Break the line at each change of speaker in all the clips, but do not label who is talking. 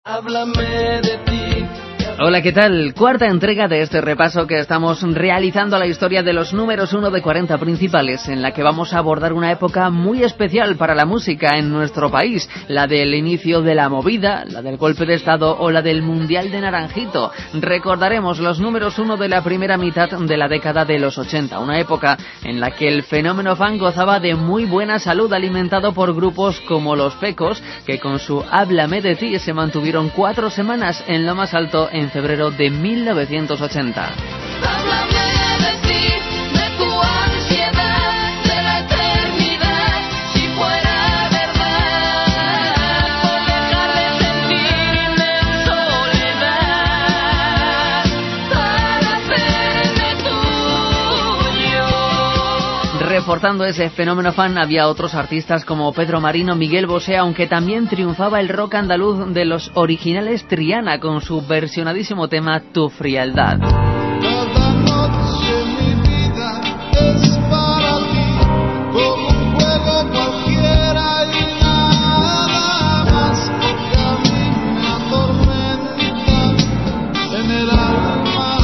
Háblame de ti.
Hola, ¿qué tal? Cuarta entrega de este repaso que estamos realizando a la historia de los números 1 de 40 principales, en la que vamos a abordar una época muy especial para la música en nuestro país, la del inicio de la movida, la del golpe de estado o la del Mundial de Naranjito. Recordaremos los números 1 de la primera mitad de la década de los 80, una época en la que el fenómeno fan gozaba de muy buena salud, alimentado por grupos como Los Pecos, que con su Háblame de ti se mantuvieron 4 semanas en lo más alto en febrero de 1980. Reforzando ese fenómeno fan había otros artistas como Pedro Marino, Miguel Bosé, aunque también triunfaba el rock andaluz de los originales Triana con su versionadísimo tema Tu frialdad.
Cada noche mi vida es para ti, como un juego cualquiera y nada más, porque a mí me atormenta en el alma.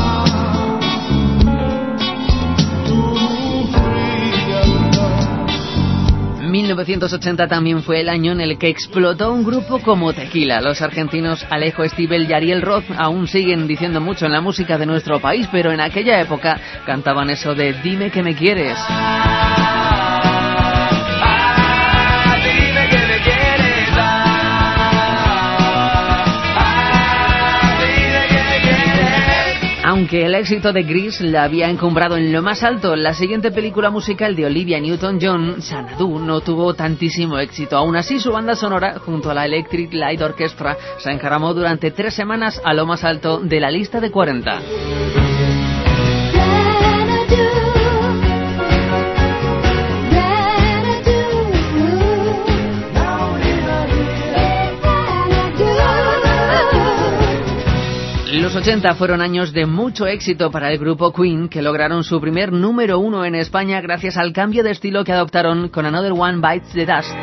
1980 también fue el año en el que explotó un grupo como Tequila. Los argentinos Alejo Stivel y Ariel Roth aún siguen diciendo mucho en la música de nuestro país, pero en aquella época cantaban eso de dime que me quieres. Aunque el éxito de Grease la había encumbrado en lo más alto, la siguiente película musical de Olivia Newton-John, Xanadu, no tuvo tantísimo éxito. Aún así, su banda sonora, junto a la Electric Light Orchestra, se encaramó durante 3 semanas a lo más alto de la lista de 40. Los 80 fueron años de mucho éxito para el grupo Queen, que lograron su primer número 1 en España gracias al cambio de estilo que adoptaron con Another One Bites the Dust.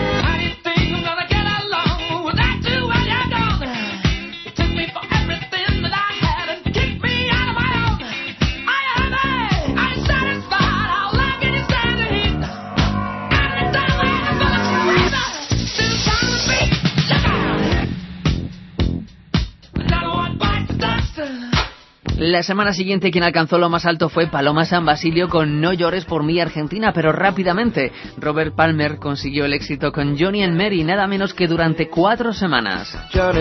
La semana siguiente quien alcanzó lo más alto fue Paloma San Basilio con No llores por mí Argentina, pero rápidamente Robert Palmer consiguió el éxito con Johnny and Mary, nada menos que durante 4 semanas.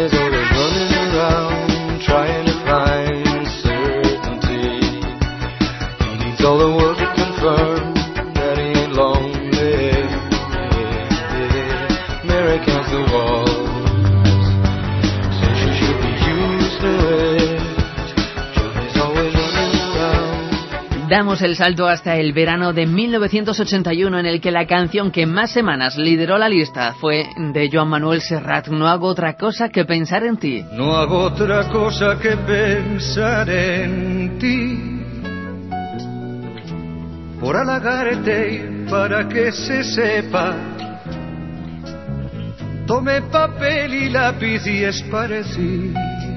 Damos el salto hasta el verano de 1981, en el que la canción que más semanas lideró la lista fue de Joan Manuel Serrat, No hago otra cosa que pensar en ti.
No hago otra cosa que pensar en ti, por halagarte y para que se sepa. Tomé papel y lápiz y esparcí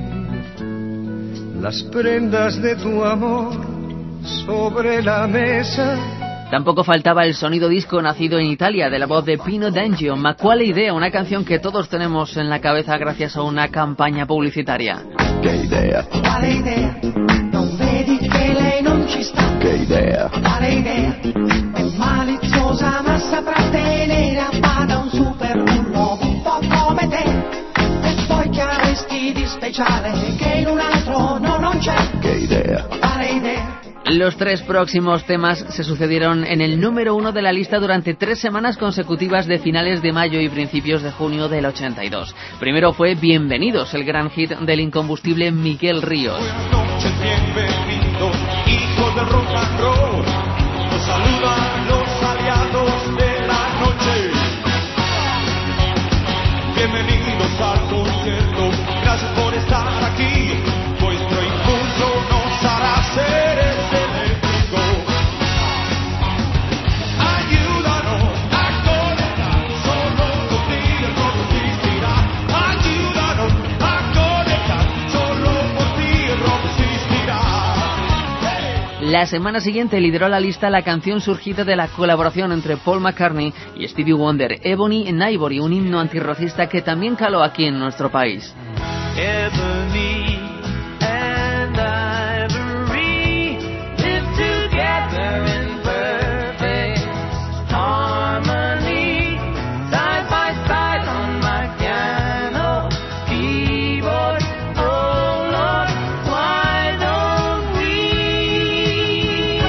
las prendas de tu amor sobre la mesa.
Tampoco faltaba el sonido disco nacido en Italia de la voz de Pino D'Angio, Ma quale idea, una canción que todos tenemos en la cabeza gracias a una campaña publicitaria.
¿Qué idea?
Quale idea? Non vedi che lei non ci sta?
¿Qué idea?
Quale idea? È maliziosa ma saprà tenere a bada un super uomo un po' come te. E poi che avresti di speciale che in un altro no, non c'è?
¿Qué idea?
Quale idea?
Los 3 próximos temas se sucedieron en el número 1 de la lista durante 3 semanas consecutivas de finales de mayo y principios de junio del 82. Primero fue Bienvenidos, el gran hit del incombustible Miguel Ríos.
Buenas noches, bienvenidos, hijos del rock and roll. Nos saludan los aliados de la noche. Bienvenidos al concierto, gracias por estar aquí. Vuestro impulso nos hará ser eléctrico. Ayúdanos a conectar, solo contigo el mundo existirá. Ayúdanos a
La semana siguiente lideró la lista la canción surgida de la colaboración entre Paul McCartney y Stevie Wonder, Ebony and Ivory, un himno antirracista que también caló aquí en nuestro país.
Ebony and ivory live together in perfect harmony, side by side on my piano keyboard. Oh Lord, why don't we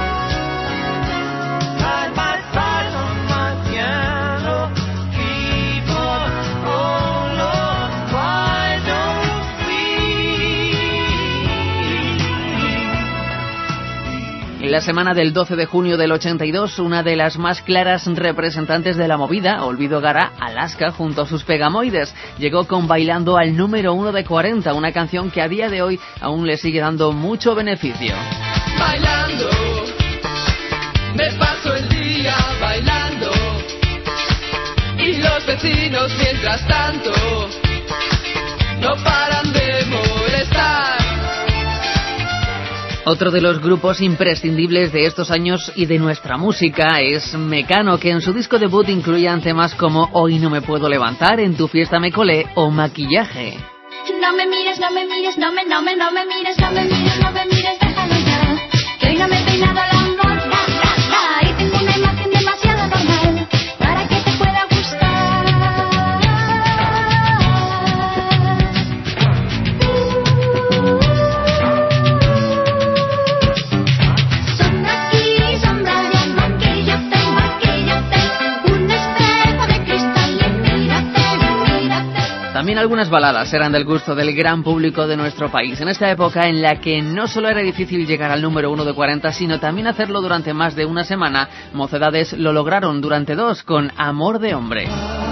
side by side on my piano keyboard? Oh Lord, why don't we?
En la semana del 12 de junio del 82, una de las más claras representantes de la movida, Olvido Gara, Alaska, junto a sus Pegamoides, llegó con Bailando al número 1 de 40, una canción que a día de hoy aún le sigue dando mucho beneficio.
Bailando, me paso el día bailando, y los vecinos mientras tanto no paran de molestar.
Otro de los grupos imprescindibles de estos años y de nuestra música es Mecano, que en su disco debut incluían temas como Hoy no me puedo levantar, En tu fiesta me colé o Maquillaje.
No me mires, no me mires, no me mires, no me mires, no me mires, déjalo ya. Que hoy no me he peinado la moda, y tengo una imagen demasiado normal para que te pueda gustar. Son aquí, sombras, maquillate, un espejo de cristal y mírate.
También algunas baladas eran del gusto del gran público de nuestro país, en esta época en la que no solo era difícil llegar al número 1 de 40, sino también hacerlo durante más de una semana. Mocedades lo lograron durante 2 con Amor de Hombre.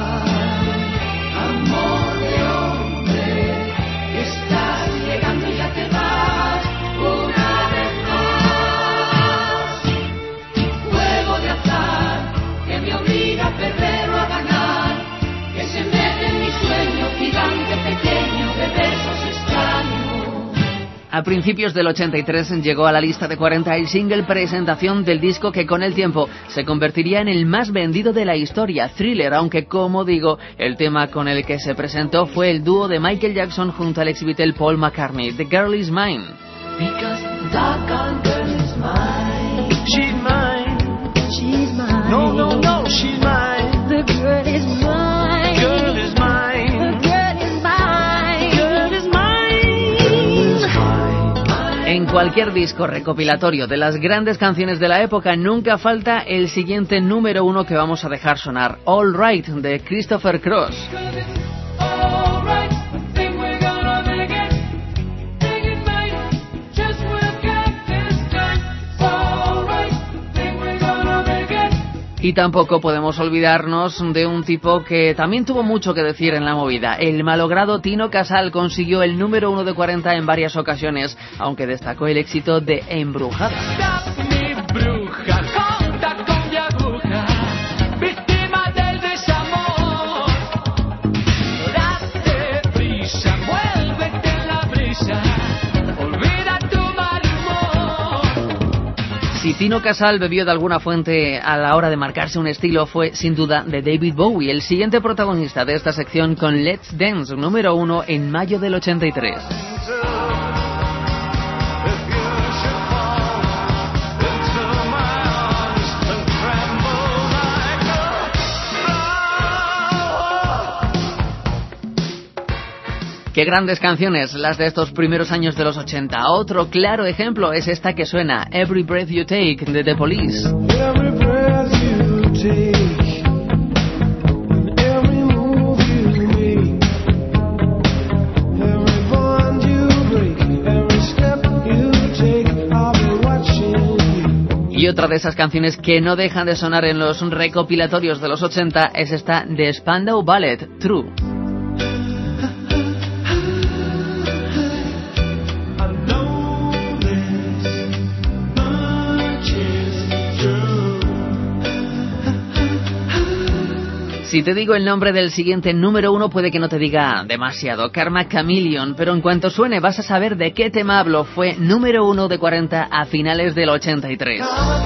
Amor de hombre, estás llegando y ya te vas una vez más. Juego de azar que me obliga a perder o a ganar, que se mete en mi sueño gigante pequeño de besos extraños.
A principios del 83 llegó a la lista de 40 el single presentación del disco que con el tiempo se convertiría en el más vendido de la historia, Thriller, aunque como digo, el tema con el que se presentó fue el dúo de Michael Jackson junto al ex Beatle Paul McCartney, The Girl Is Mine.
Because the doggone girl is mine.
She's mine.
She's mine.
No, no, no, she's mine.
The girl is mine.
Girl is mine.
The girl is mine.
Girl is mine.
En cualquier disco recopilatorio de las grandes canciones de la época nunca falta el siguiente número 1 que vamos a dejar sonar, All Right, de Christopher Cross.
All right, I think we're gonna make it. Make it right, just work out this time. All right, I think we're gonna make it.
Y tampoco podemos olvidarnos de un tipo que también tuvo mucho que decir en la movida. El malogrado Tino Casal consiguió el número 1 de 40 en varias ocasiones, aunque destacó el éxito de Embrujada.
Stop mi bruja, corta con mi aguja, víctima del desamor. Date prisa, muévete en la brisa, olvida tu mal humor.
Si Tino Casal bebió de alguna fuente a la hora de marcarse un estilo, fue sin duda de David Bowie, el siguiente protagonista de esta sección con Let's Dance, número 1 en mayo del 83. Qué grandes canciones las de estos primeros años de los 80. Otro claro ejemplo es esta que suena, Every Breath You Take, de The Police.
Every breath you take, every move you make, every bond you break, every step you take, I'll be watching you.
Y otra de esas canciones que no dejan de sonar en los recopilatorios de los 80 es esta de Spandau Ballet, True. Si te digo el nombre del siguiente número 1 puede que no te diga demasiado, Karma Chameleon, pero en cuanto suene vas a saber de qué tema hablo. Fue número 1 de 40 a finales del 83.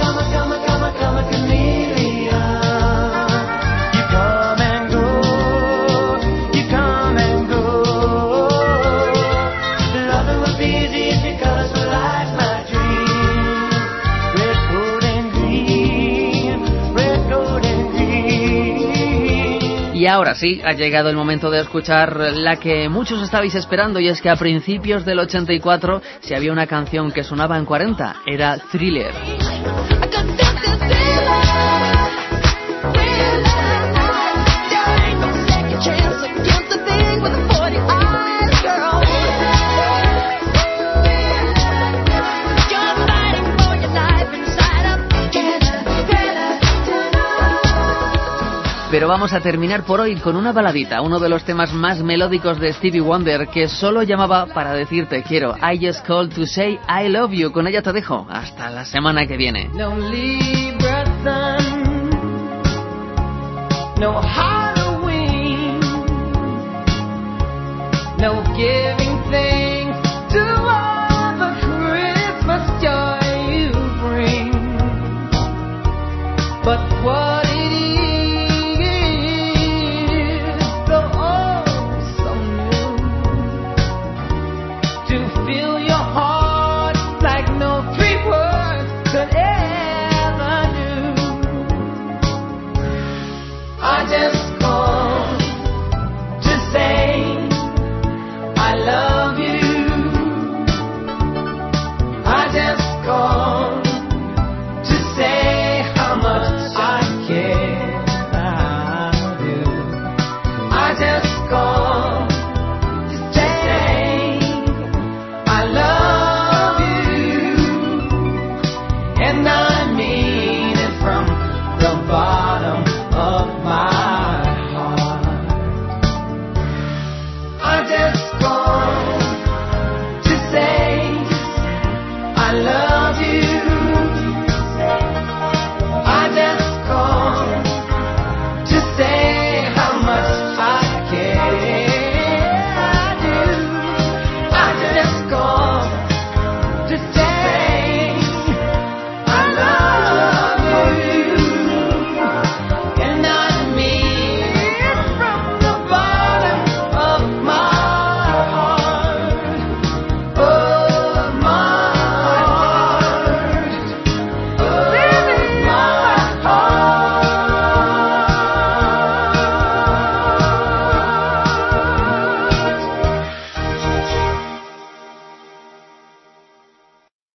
Y ahora sí, ha llegado el momento de escuchar la que muchos estabais esperando, y es que a principios del 84, si había una canción que sonaba en 40, era Thriller. Pero vamos a terminar por hoy con una baladita, uno de los temas más melódicos de Stevie Wonder, que solo llamaba para decirte quiero. I just called to say I love you. Con ella te dejo. Hasta la semana que viene.
No Libra sun, no Halloween, no giving